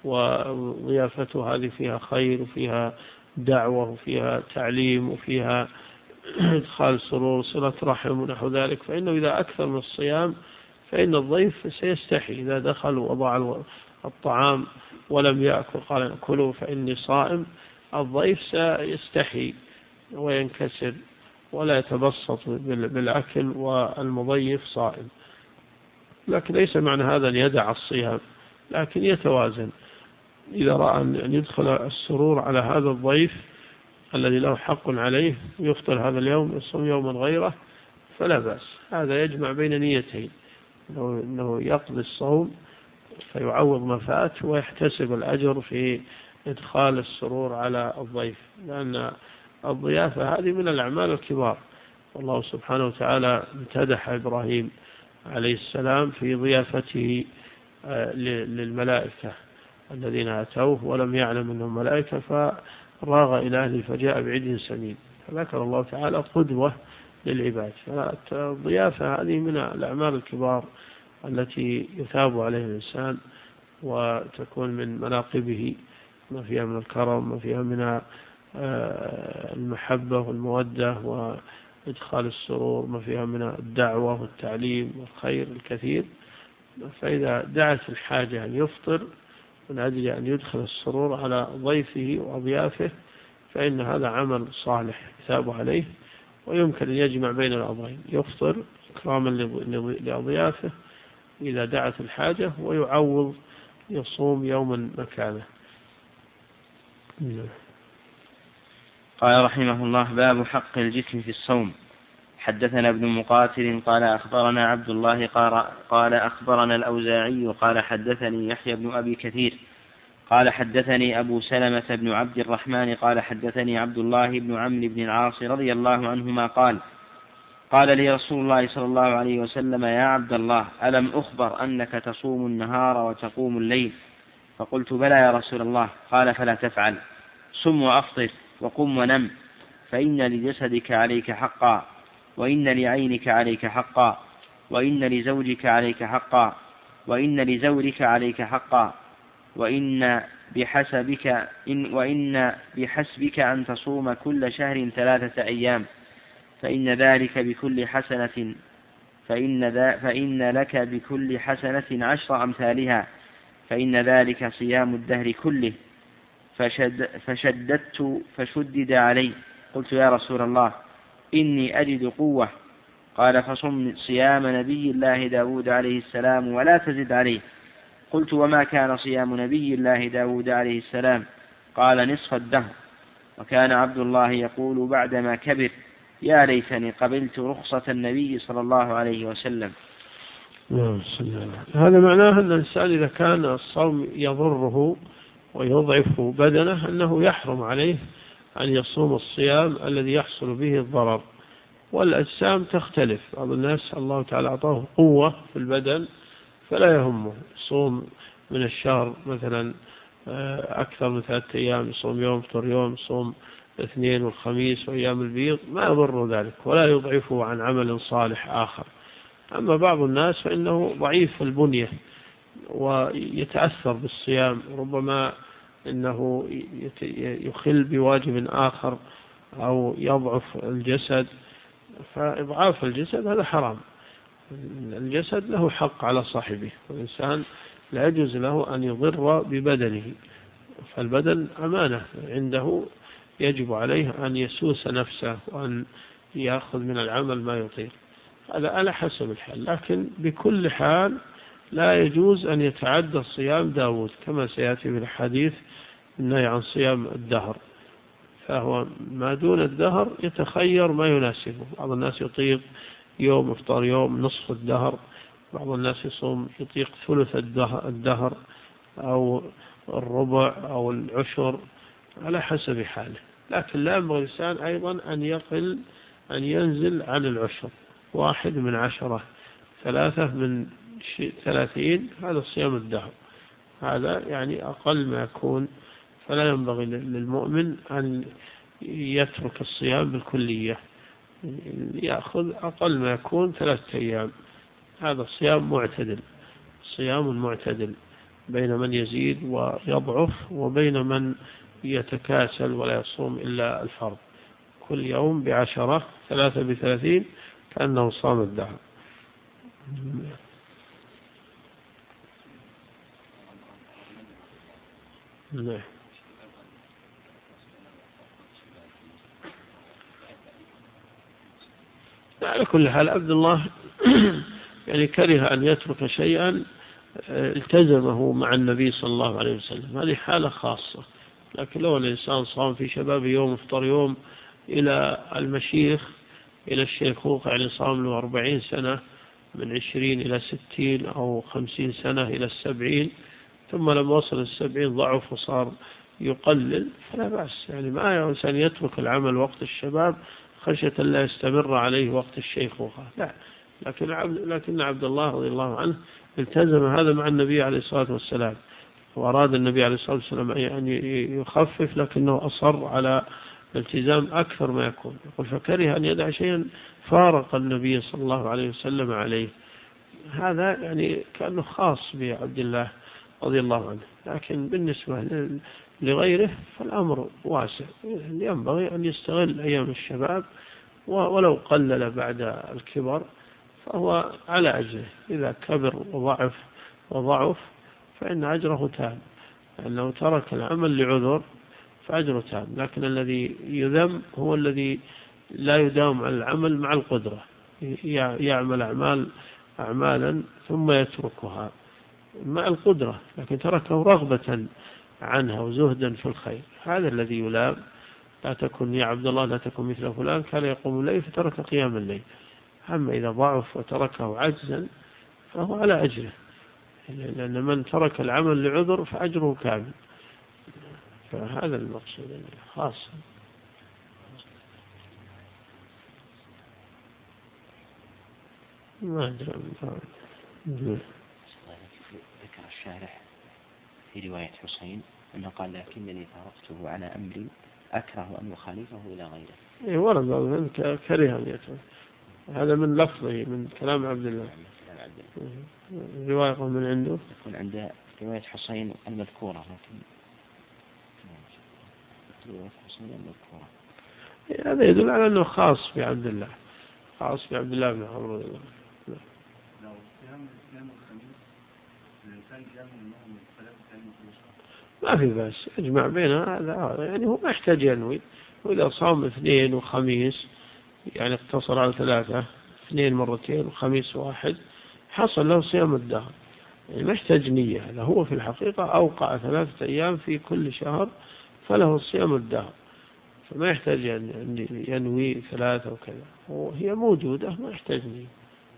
وضيافته هذه فيها خير وفيها دعوة وفيها تعليم وفيها إدخال سرور صلة رحم ونحو ذلك، فإنه إذا أكثر من الصيام فإن الضيف سيستحي إذا دخل وضع الطعام ولم يأكل قال: كلوا فإني صائم. الضيف سيستحي وينكسر ولا يتبسط بالأكل والمضيف صائم. لكن ليس معنى هذا أن يدع الصيام، لكن يتوازن. إذا رأى أن يدخل السرور على هذا الضيف الذي له حق عليه يفطر هذا اليوم يصوم يوما غيره فلا بأس. هذا يجمع بين نيتين، أنه يقضي الصوم فيعوض ما فات ويحتسب الأجر في إدخال السرور على الضيف، لأن الضيافة هذه من الأعمال الكبار. والله سبحانه وتعالى امتدح إبراهيم عليه السلام في ضيافته للملائكة الذين أتوه ولم يعلم أنهم ملائكة، فراغ إلى أهله فجاء بعجل سمين، فذكر الله تعالى قدوة للعباد. فالضيافة هذه من الأعمال الكبار التي يثاب عليها الإنسان وتكون من مناقبه، ما فيها من الكرم، ما فيها من المحبة والمودة وإدخال السرور، ما فيها من الدعوة والتعليم والخير الكثير. فإذا دعت الحاجة أن يفطر من أجل أن يدخل السرور على ضيفه وأضيافه فإن هذا عمل صالح يثاب عليه، ويمكن أن يجمع بين الأمرين: يفطر إكراما لأضيافه إذا دعت الحاجة، ويعوض يصوم يوما مكانه. قال رحمه الله: باب حق الجسم في الصوم. حدثنا ابن مقاتل قال أخبرنا عبد الله قال أخبرنا الأوزاعي قال حدثني يحيى بن أبي كثير قال حدثني أبو سلمة بن عبد الرحمن قال حدثني عبد الله بن عمرو بن العاص رضي الله عنهما قال: قال لي رسول الله صلى الله عليه وسلم: يا عبد الله، ألم أخبر أنك تصوم النهار وتقوم الليل؟ فقلت: بلى يا رسول الله. قال: فلا تفعل، صم وأفطر وقم ونم، فإن لجسدك عليك حقا، وإن لعينك عليك حقا، وإن لزوجك عليك حقا، وإن لزوجك عليك حقا، وإن بحسبك إن وإن بحسبك أن تصوم كل شهر ثلاثة أيام، فإن ذلك بكل حسنة فإن, ذا فإن لك بكل حسنة عشر أمثالها، فإن ذلك صيام الدهر كله. فشد فشددت فشدد علي. قلت: يا رسول الله، إني أجد قوة. قال: فصم صيام نبي الله داود عليه السلام ولا تزد عليه، قلت وما كان صيام نبي الله داود عليه السلام؟ قال نصف الدهر. وكان عبد الله يقول بعدما كبر يا ليتني قبلت رخصة النبي صلى الله عليه وسلم. هذا معناه أن الإنسان إذا كان الصوم يضره ويضعف بدنه أنه يحرم عليه أن يصوم الصيام الذي يحصل به الضرر. والأجسام تختلف، بعض الناس الله تعالى أعطاه قوة في البدن فلا يهمه يصوم من الشهر مثلا أكثر من ثلاثة أيام، يصوم يوم فطر يوم، يصوم الاثنين والخميس وأيام البيض، ما يضر ذلك ولا يضعفه عن عمل صالح آخر. أما بعض الناس فإنه ضعيف البنية ويتأثر بالصيام، ربما إنه يخل بواجب آخر أو يضعف الجسد، فإضعاف الجسد هذا حرام. الجسد له حق على صاحبه، والإنسان لا يجوز له أن يضر ببدنه، فالبدن أمانة عنده يجب عليه أن يسوس نفسه وأن يأخذ من العمل ما يطيق، هذا على حسب الحال. لكن بكل حال لا يجوز أن يتعدى صيام داود كما سيأتي في الحديث النهي عن صيام الدهر، فهو ما دون الدهر يتخير ما يناسبه. بعض الناس يطيق يوم افطار يوم نصف الدهر، بعض الناس يصوم يطيق ثلث الدهر أو الربع أو العشر على حسب حاله. لكن لا ينبغي الإنسان أيضا أن يقل أن ينزل عن العشر، واحد من عشرة، ثلاثة من ثلاثين، هذا صيام الدهر، هذا يعني أقل ما يكون. فلا ينبغي للمؤمن أن يترك الصيام بالكلية، يأخذ أقل ما يكون ثلاثة أيام، هذا الصيام معتدل، صيام معتدل بين من يزيد ويضعف وبين من يتكاسل ولا يصوم إلا الفرض. كل يوم بعشرة، ثلاثة بثلاثين، كأنه صام الدهر. نعم. على كل حال عبد الله يعني كره أن يترك شيئا التزمه مع النبي صلى الله عليه وسلم، هذه حالة خاصة. لكن لو الإنسان صام في شباب يوم افطر يوم إلى المشيخ إلى الشيخوخة، يعني صام له أربعين سنة من عشرين إلى ستين أو خمسين سنة إلى السبعين، ثم لما وصل السبعين ضعف وصار يقلل، فلا بأس. يعني ما الإنسان يترك العمل وقت الشباب خشية لا يستمر عليه وقت الشيخوخة، لا. لكن عبد, لكن عبد الله رضي الله عنه التزم هذا مع النبي عليه الصلاة والسلام، وأراد النبي عليه الصلاة والسلام أن يخفف، لكنه أصر على الالتزام أكثر ما يكون. يقول فكره أن يدع شيئا فارق النبي صلى الله عليه وسلم عليه، هذا يعني كأنه خاص بعبد الله رضي الله عنه. لكن بالنسبة لغيره فالأمر واسع، ينبغي أن يستغل أيام الشباب، ولو قلل بعد الكبر فهو على أجره. إذا كبر وضعف وضعف فإن أجره تام، لأنه ترك العمل لعذر فأجره تام. لكن الذي يذم هو الذي لا يداوم على العمل مع القدرة، يعمل أعمال أعمالا ثم يتركها مع القدرة، لكن تركه رغبة عنها وزهدا في الخير، هذا الذي يلام. لا تكن يا عبد الله لا تكن مثل فلان كان يقوم الليل فترك قيام الليل. أما إذا ضعف وتركه عجزا فهو على أجره، لأن من ترك العمل لعذر فأجره كامل. فهذا المقصود خاص. ما أدري. ذكر الشارح في رواية حسين أنه قال لكنني تركته على أمر أكره أن يخالفه إلى غيره. إيه ورد من كره أن يترك، هذا من لفظه من كلام عبد الله. رواية من عنده يكون عند رواية حسين المذكورة، لكن رواية حسين المذكورة هذا يدل على أنه خاص بعبد الله، خاص بعبد الله بن عمرو رضي الله عنه. ما في بس اجمع بينها، هذا يعني هو ما يحتاج ينوي. وإذا صام اثنين وخميس يعني اقتصر على ثلاثة، اثنين مرتين وخميس واحد، حصل له صيام الدهر. يعني ما يحتاج نية. هذا هو في الحقيقة أوقع ثلاثة أيام في كل شهر فله الصيام الدهر، فما يحتاج أن ينوي ثلاثة وكذا، وهي موجودة ما يحتاج نية.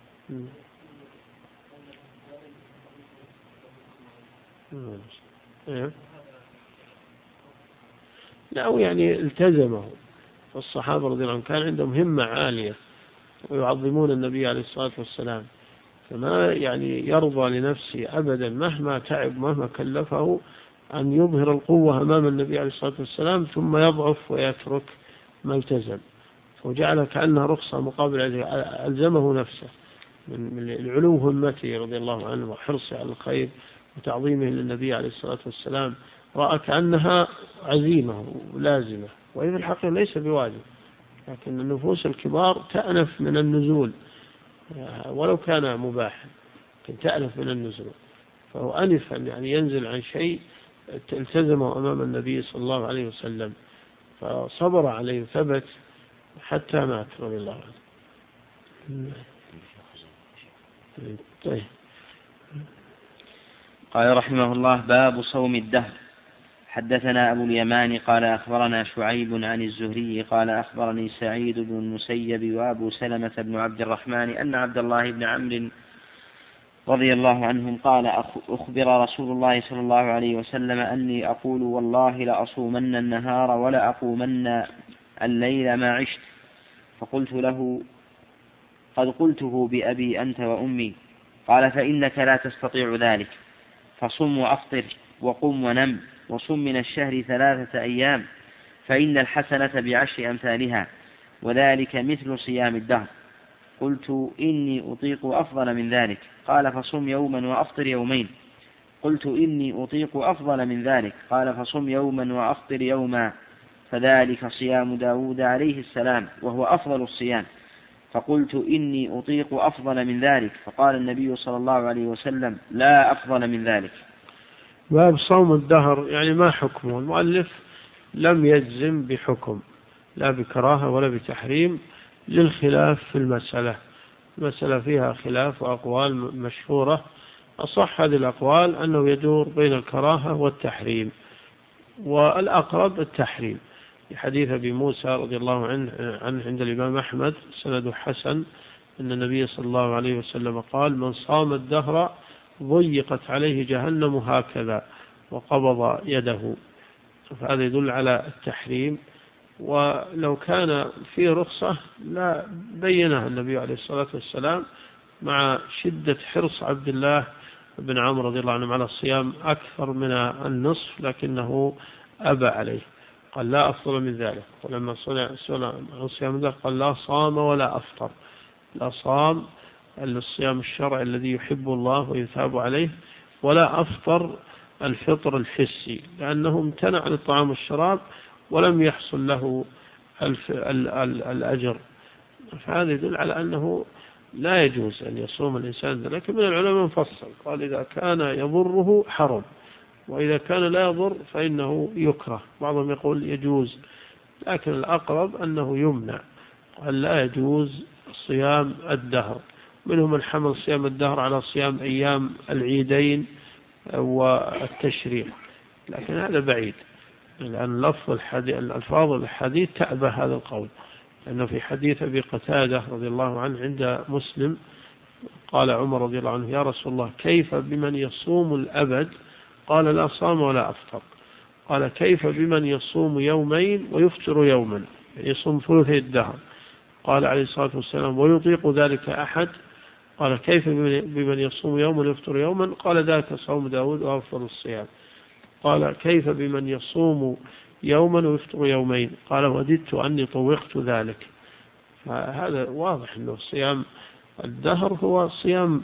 لا يعني التزمه، فالصحابة رضي الله عنهم كان عندهم همة عالية ويعظمون النبي عليه الصلاة والسلام، فما يعني يرضى لنفسه أبدا مهما تعب مهما كلفه أن يظهر القوة أمام النبي عليه الصلاة والسلام ثم يضعف ويترك ما التزم، فجعل كأنها رخصة مقابل ألزمه نفسه من العلو همته رضي الله عنه وحرصه على الخير وتعظيمه للنبي عليه الصلاة والسلام، رأى كأنها عزيمة ولازمة، وهي في الحقيقة ليس بواجب، لكن النفوس الكبار تأنف من النزول ولو كان مباحا، لكن تأنف من النزول، فهو أنف أن يعني ينزل عن شيء التزمه أمام النبي صلى الله عليه وسلم، فصبر عليه ثبت حتى مات رضي الله عنه. طيب. قال رحمه الله: باب صوم الدهر. حدثنا أبو اليمان قال أخبرنا شعيب عن الزهري قال أخبرني سعيد بن المسيب وأبو سلمة بن عبد الرحمن أن عبد الله بن عمرو رضي الله عنهم قال: أخبر رسول الله صلى الله عليه وسلم أني أقول والله لأصومن النهار ولا أقومن الليل ما عشت، فقلت له: قد قلته بأبي أنت وأمي. قال: فإنك لا تستطيع ذلك، فصم وأفطر وقم ونم وصم من الشهر ثلاثة أيام، فإن الحسنة بعشر أمثالها، وذلك مثل صيام الدهر. قلت: إني أطيق أفضل من ذلك. قال: فصم يوما وأفطر يومين. قلت: إني أطيق أفضل من ذلك. قال: فصم يوما وأفطر يوما، فذلك صيام داود عليه السلام وهو أفضل الصيام. فقلت: إني أطيق أفضل من ذلك. فقال النبي صلى الله عليه وسلم: لا أفضل من ذلك. باب صوم الدهر، يعني ما حكمه؟ المؤلف لم يجزم بحكم، لا بكراهة ولا بتحريم، للخلاف في المسألة. المسألة فيها خلاف وأقوال مشهورة، أصح هذه الأقوال أنه يدور بين الكراهة والتحريم، والأقرب التحريم، لحديث أبي موسى رضي الله عنه عنه عند الإمام أحمد سند حسن أن النبي صلى الله عليه وسلم قال: من صام الدهر ضيقت عليه جهنم هكذا وقبض يده. فهذا يدل على التحريم، ولو كان في رخصة لا بينها النبي عليه الصلاة والسلام، مع شدة حرص عبد الله بن عمرو رضي الله عنه على الصيام أكثر من النصف، لكنه أبى عليه، قال: لا أفضل من ذلك. ولما سئل عن صيام الدهر قال: لا صام ولا أفطر، لا صام الصيام الشرعي الذي يحب الله ويثاب عليه، ولا أفطر الفطر الحسي، لأنه امتنع عن الطعام والشراب ولم يحصل له الأجر. فهذا يدل على أنه لا يجوز أن يصوم الإنسان، لكن من العلماء مفصل قال: إذا كان يضره حرم، وإذا كان لا يضر فإنه يكره. بعضهم يقول يجوز، لكن الأقرب أنه يمنع، قال: لا يجوز صيام الدهر. منهم من حمل صيام الدهر على صيام أيام العيدين والتشريق، لكن هذا بعيد، لأن لفظ الحديث الألفاظ الحديث تأبى هذا القول، لأنه في حديث أبي قتادة رضي الله عنه عند مسلم قال عمر رضي الله عنه: يا رسول الله كيف بمن يصوم الأبد؟ قال: لا صام ولا أفطر. قال: كيف بمن يصوم يومين ويفطر يوما، يعني يصوم ثلثي الدهر؟ قال عليه الصلاة والسلام: ويطيق ذلك أحد؟ قال: كيف بمن يصوم يوما ويفطر يوما؟ قال: ذاك صوم داود وأفضل الصيام. قال: كيف بمن يصوم يوما ويفطر يومين؟ قال: وددت أني طوقت ذلك. فهذا واضح أنه صيام الدهر هو صيام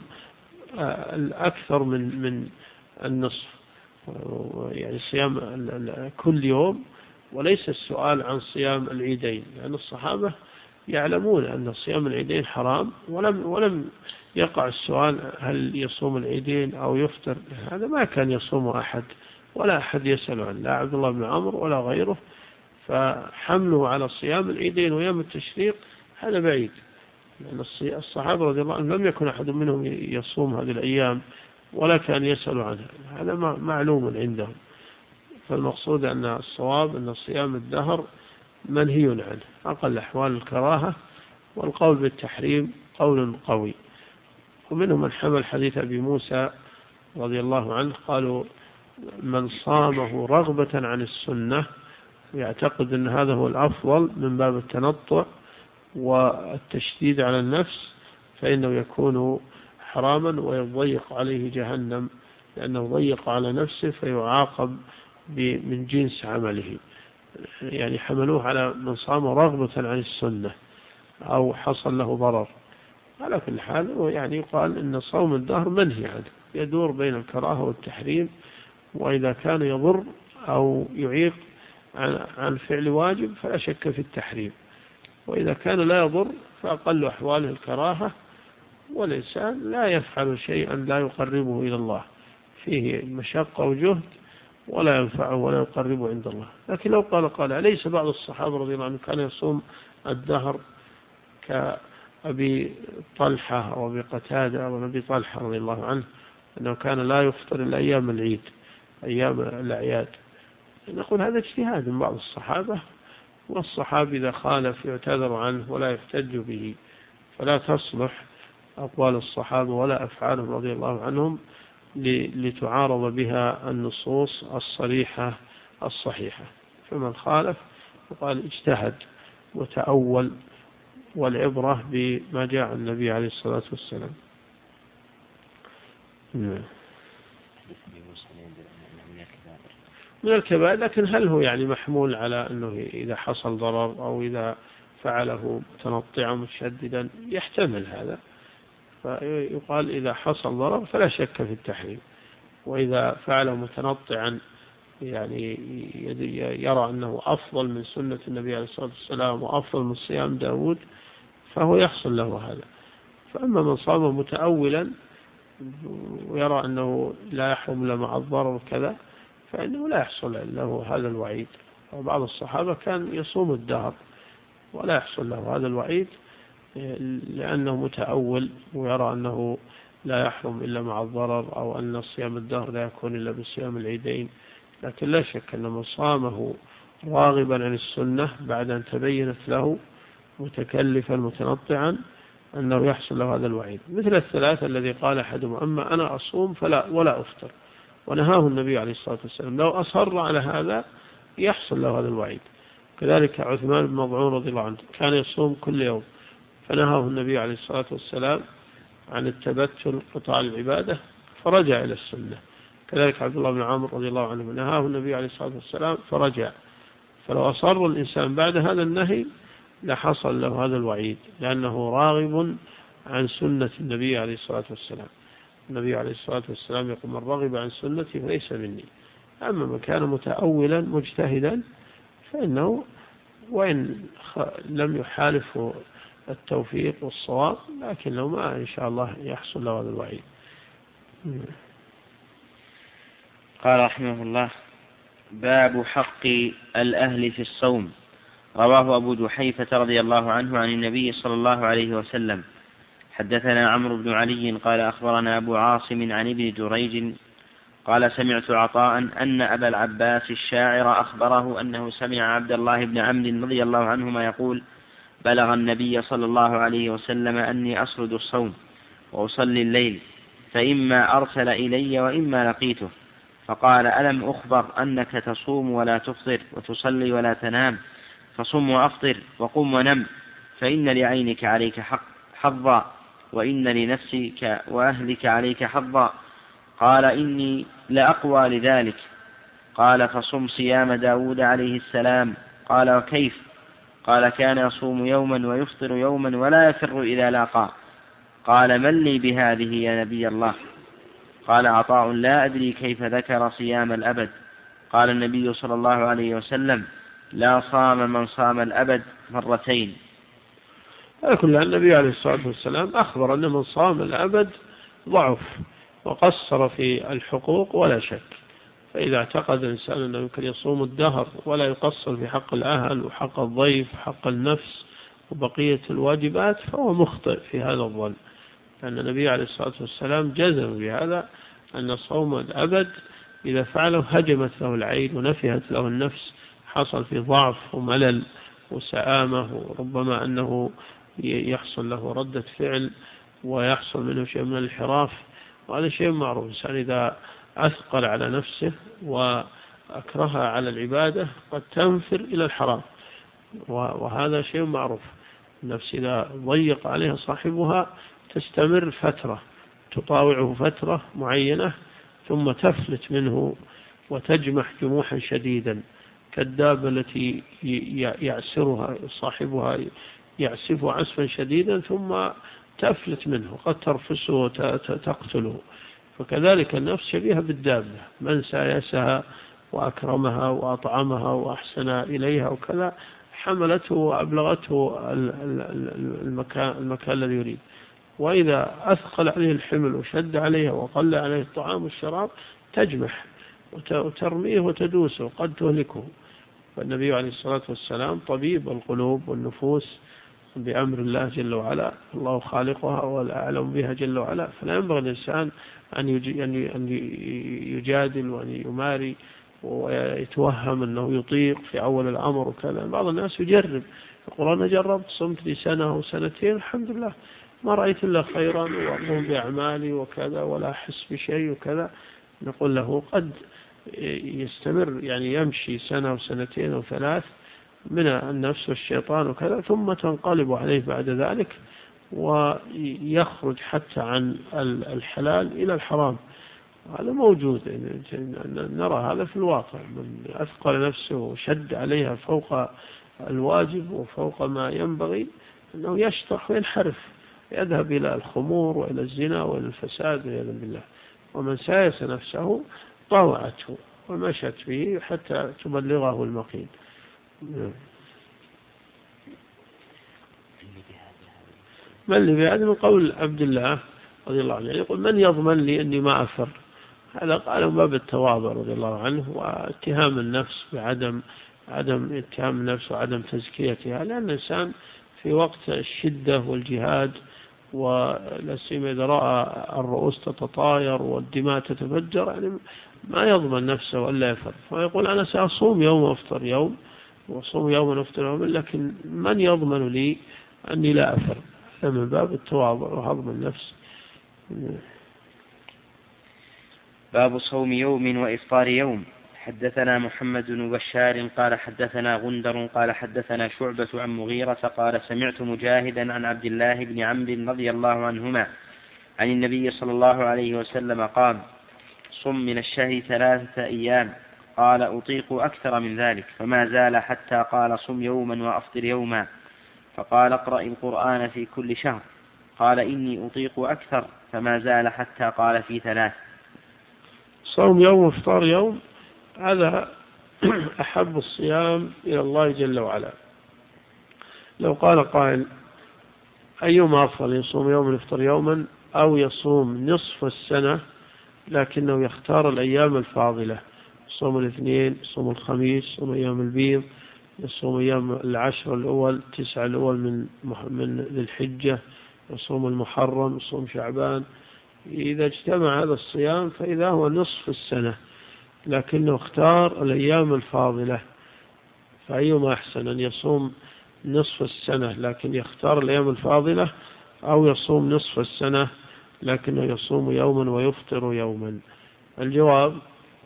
الأكثر من من النصف، يعني صيام كل يوم، وليس السؤال عن صيام العيدين، لأن الصحابة يعلمون أن صيام العيدين حرام، ولم ولم يقع السؤال هل يصوم العيدين أو يفطر. هذا ما كان يصوم أحد، ولا أحد يسأل عنه، لا عبد الله بن عمرو ولا غيره. فحمله على صيام العيدين ويوم التشريق هذا بعيد، لأن الصحابة رضي الله عنهم لم يكن أحد منهم يصوم هذه الأيام ولك أن يسألوا عنها، هذا معلوم عندهم. فالمقصود أن الصواب أن صيام الدهر منهي عنه، أقل أحوال الكراهة، والقول بالتحريم قول قوي. ومنهم من حمل حديث أبي موسى رضي الله عنه، قالوا من صامه رغبة عن السنة يعتقد أن هذا هو الأفضل من باب التنطع والتشديد على النفس، فإنه يكون حراما ويضيق عليه جهنم، لأنه ضيق على نفسه فيعاقب من جنس عمله. يعني حملوه على من صام رغبة عن السنة أو حصل له ضرر. على كل حال يعني يقال أن صوم الدهر منهي عنه، يدور بين الكراهة والتحريم، وإذا كان يضر أو يعيق عن فعل واجب فلا شك في التحريم، وإذا كان لا يضر فأقل أحواله الكراهة، والإنسان لا يفعل شيئا لا يقربه إلى الله، فيه مشقة وجهد ولا ينفعه ولا يقربه عند الله. لكن لو قال قال أليس بعض الصحابة رضي الله عنهم كان يصوم الدهر كأبي طلحة أو أبي قتادة أو أبي طلحة رضي الله عنه أنه كان لا يفطر إلا أيام العيد أيام الأعياد؟ نقول هذا اجتهاد من بعض الصحابة، والصحابي إذا خالف يعتذر عنه ولا يحتج به، فلا تصلح أقوال الصحابة ولا أفعالهم رضي الله عنهم لتعارض بها النصوص الصريحة الصحيحة. فمن خالف وقال اجتهد وتأول، والعبرة بما جاء عن النبي عليه الصلاة والسلام. من الكبائر، لكن هل هو يعني محمول على أنه إذا حصل ضرر أو إذا فعله متنطعا متشددا؟ يحتمل هذا، فيقال إذا حصل ضرر فلا شك في التحريم، وإذا فعله متنطعا يعني يرى أنه أفضل من سنة النبي عليه الصلاة والسلام وأفضل من صيام داود فهو يحصل له هذا. فأما من صام متأولا ويرى أنه لا يحرم إلا مع الضرر كذا فإنه لا يحصل له هذا الوعيد. وبعض الصحابة كان يصوم الدهر ولا يحصل له هذا الوعيد لأنه متأول ويرى أنه لا يحرم إلا مع الضرر، أو أن صيام الدهر لا يكون إلا بصيام العيدين. لكن لا شك أن من صامه راغبا عن السنة بعد أن تبينت له متكلفا متنطعا أنه يحصل له هذا الوعيد، مثل الثلاثة الذي قال أحدهم أما أنا أصوم فلا ولا أفطر، ونهاه النبي عليه الصلاة والسلام. لو أصر على هذا يحصل له هذا الوعيد. كذلك عثمان بن مظعون رضي الله عنه كان يصوم كل يوم، فنهاه النبي عليه الصلاة والسلام عن التبتل قطاع العبادة فرجع إلى السنة. كذلك عبد الله بن عمرو رضي الله عنه نهاه النبي عليه الصلاة والسلام فرجع. فلو أصر الإنسان بعد هذا النهي لحصل له هذا الوعيد، لأنه راغب عن سنة النبي عليه الصلاة والسلام. النبي عليه الصلاة والسلام يقول من رغب عن سنتي فليس مني. أما من كان متأولا مجتهدا فإنه وإن لم يحالفه التوفيق والصواب لكن لو ما إن شاء الله يحصل له هذا الوعيد. قال رحمه الله: باب حق الأهل في الصوم. رواه أبو جحيفة رضي الله عنه عن النبي صلى الله عليه وسلم. حدثنا عمرو بن علي قال أخبرنا أبو عاصم عن ابن جريج قال سمعت عطاء أن أبا العباس الشاعر أخبره أنه سمع عبد الله بن عمرو رضي الله عنهما يقول: بلغ النبي صلى الله عليه وسلم أني أسرد الصوم وأصلي الليل، فإما أرسل إلي وإما لقيته، فقال: ألم أخبر أنك تصوم ولا تفطر وتصلي ولا تنام؟ فصم وأفطر وقم ونم، فإن لعينك عليك حق حظا وإن لنفسك وأهلك عليك حظا. قال: إني لأقوى لذلك. قال: فصم صيام داود عليه السلام. قال: وكيف؟ قال: كان يصوم يوما ويفطر يوما ولا يفر إذا لاقى. قال: من لي بهذه يا نبي الله؟ قال عطاء: لا أدري كيف ذكر صيام الأبد. قال النبي صلى الله عليه وسلم: لا صام من صام الأبد مرتين. لكن النبي عليه الصلاة والسلام أخبر أن من صام الأبد ضعف وقصر في الحقوق ولا شك. فإذا اعتقد الإنسان أنه يمكن يصوم الدهر ولا يقصر في حق الأهل وحق الضيف وحق النفس وبقية الواجبات فهو مخطئ في هذا الظن، لأن النبي عليه الصلاة والسلام جزم بهذا أن صوم الأبد إذا فعله هجمت له العين ونفهت له النفس، حصل في ضعف وملل وسآمة، وربما أنه يحصل له ردة فعل ويحصل منه شيء من الانحراف، وهذا شيء معروف. الإنسان إذا أثقل على نفسه وأكرهها على العبادة قد تنفر إلى الحرام، وهذا شيء معروف. النفس إذا ضيق عليها صاحبها تستمر فترة، تطاوعه فترة معينة ثم تفلت منه وتجمح جموحا شديدا كالدابة التي يعسرها صاحبها يعسف عسفا شديدا ثم تفلت منه، قد ترفسه وتقتله. فكذلك النفس شبيهة بالدابة، من سايسها وأكرمها وأطعمها وأحسن إليها وكذا حملته وأبلغته المكان, المكان الذي يريد. وإذا أثقل عليه الحمل وشد عليها وقل عليه الطعام والشراب تجمح وترميه وتدوسه قد تهلكه. فالنبي عليه الصلاة والسلام طبيب القلوب والنفوس بأمر الله جل وعلا، الله خالقها والأعلم بها جل وعلا، فلا ينبغي الإنسان أن يجادل وأن يماري ويتوهم أنه يطيق في أول الأمر وكذا. بعض الناس يجرب يقول أنا جربت صمت لي سنة أو سنتين الحمد لله ما رأيت إلا خيرا وأقوم بأعمالي وكذا ولا أحس بشيء وكذا. نقول له قد يستمر يعني يمشي سنة وسنتين أو ثلاث من النفس والشيطان وكذا ثم تنقلب عليه بعد ذلك ويخرج حتى عن الحلال إلى الحرام. هذا موجود، نرى هذا في الواقع، من أثقل نفسه وشد عليها فوق الواجب وفوق ما ينبغي أنه يشطح وينحرف، يذهب إلى الخمور وإلى الزنا وإلى الفساد والعياذ بالله. ومن سايس نفسه طاوعته ومشت به حتى تبلغه المقيل. من اللي بهذا من قول عبد الله رضي الله عنه يقول من يضمن لي أني ما أفر؟ هذا قال من باب التواضع رضي الله عنه واتهام النفس بعدم عدم اتهام النفس وعدم تزكيتها، لأن الإنسان في وقت الشدة والجهاد ولسيما إذا رأى الرؤوس تتطاير والدماء تتفجر يعني ما يضمن نفسه ألا يفر، فيقول أنا سأصوم يوم وأفطر يوم وصوم يوم وأفطر يوم، لكن من يضمن لي أني لا أفر؟ هذا من باب التواضع وهضم النفس. باب صوم يوم وإفطار يوم. حدثنا محمد بن بشار قال حدثنا غندر قال حدثنا شعبة عن مغيرة قال سمعت مجاهدا عن عبد الله بن عمرو رضي الله عنهما عن النبي صلى الله عليه وسلم قال صم من الشهر ثلاثة أيام، قال أطيق أكثر من ذلك، فما زال حتى قال صم يوما وأفطر يوما، فقال اقرأ القرآن في كل شهر، قال إني أطيق أكثر، فما زال حتى قال في ثلاث. صوم يوم وافطار يوم هذا أحب الصيام إلى الله جل وعلا. لو قال قائل أيما أفضل يصوم يوم ويفطر يوما أو يصوم نصف السنة لكنه يختار الأيام الفاضلة، يصوم الاثنين، يصوم الخميس، يصوم أيام البيض، يصوم أيام العشر الأول تسع الأول من من ذي الحجة، يصوم المحرم، يصوم شعبان. إذا اجتمع هذا الصيام فإذا هو نصف السنة لكنه اختار الأيام الفاضلة، فأيما أحسن أن يصوم نصف السنة لكن يختار الأيام الفاضلة أو يصوم نصف السنة لكنه يصوم يوما ويفطر يوما؟ الجواب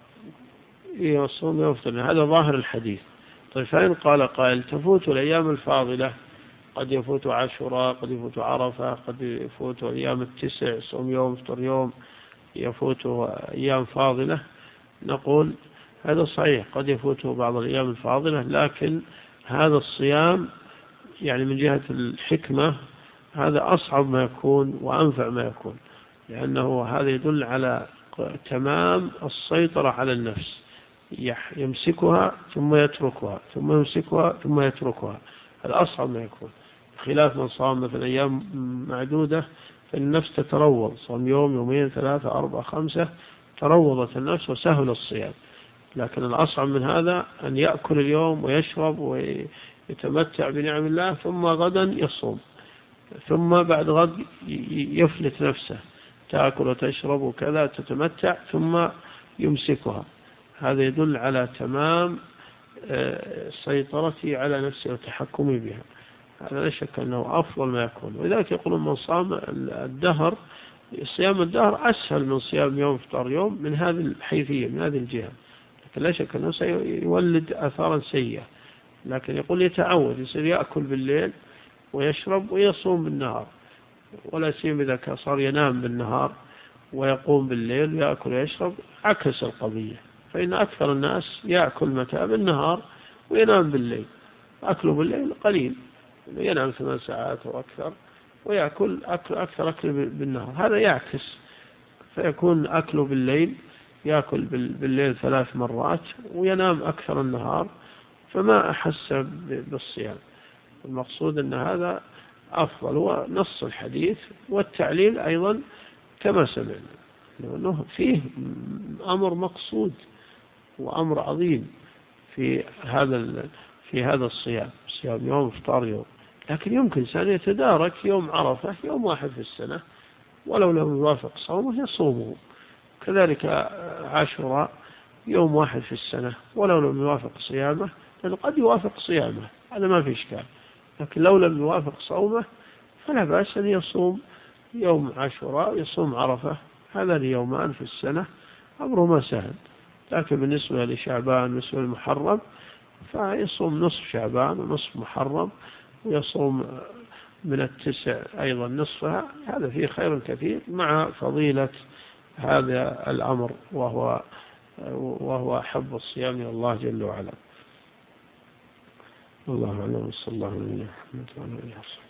يصوم ويفطر، هذا ظاهر الحديث. طيب فإن قال قائل تفوت الأيام الفاضلة، قد يفوت عاشوراء، قد يفوت عرفة، قد يفوت أيام التسع صوم يوم افطر يوم، يفوت أيام فاضلة، نقول هذا صحيح قد يفوته بعض الأيام الفاضلة، لكن هذا الصيام يعني من جهة الحكمة هذا أصعب ما يكون وأنفع ما يكون، لأنه هذا يدل على تمام السيطرة على النفس، يمسكها ثم يتركها ثم يمسكها ثم يتركها، هذا أصعب ما يكون، خلاف من صام مثلا أيام معدودة فالنفس تتروض، صام يوم يومين ثلاثة أربعة خمسة تروضت النفس وسهل الصيام. لكن الأصعب من هذا أن يأكل اليوم ويشرب ويتمتع بنعم الله ثم غدا يصوم، ثم بعد غد يفلت نفسه، تأكل وتشرب وكذا تتمتع ثم يمسكها. هذا يدل على تمام سيطرته على نفسه وتحكمه بها. هذا لا شك أنه أفضل ما يكون. ولذلك يقولون من صام الدهر، صيام الدهر أسهل من صيام يوم إفطار يوم من هذه الحيثية، من هذه الجهة. لكن لا شك أنه سيولد آثارا سيئة. لكن يقول يتعود، يصير يأكل بالليل ويشرب ويصوم بالنهار، ولا سيما إذا كان صار ينام بالنهار ويقوم بالليل ويأكل ويشرب، عكس القضية. فإن أكثر الناس يأكل متى بالنهار وينام بالليل. أكله بالليل قليل، ينام ثمان ساعات أو أكثر، ويأكل أكل أكثر أكل بالنهار. هذا يعكس، فيكون أكله بالليل، يأكل بالليل ثلاث مرات وينام أكثر النهار، فما أحس بالصيام. المقصود أن هذا أفضل. هو نص الحديث والتعليل أيضا كما سمعنا، لأنه فيه أمر مقصود وأمر عظيم في هذا في هذا الصيام، صيام يوم إفطار يوم. لكن يمكن إنسان يتدارك يوم عرفة يوم واحد في السنة ولو لم يوافق صومه يصومه، كذلك عاشوراء يوم واحد في السنة ولو لم يوافق صيامه، لأنه قد يوافق صيامه، هذا ما في إشكال. لكن لو لم يوافق صومه فلا بأس أن يصوم يوم عاشوراء ويصوم عرفة. هذا اليومان في السنة أمره ما سهل. لكن بالنسبة لشعبان بالنسبة للمحرم فيصوم نصف شعبان ونصف محرم، ويصوم من التسع أيضا نصفها. هذا فيه خير كثير مع فضيلة هذا الأمر، وهو وهو أحب الصيام إلى الله جل وعلا. الله أعلم. صلى الله عليه وسلم.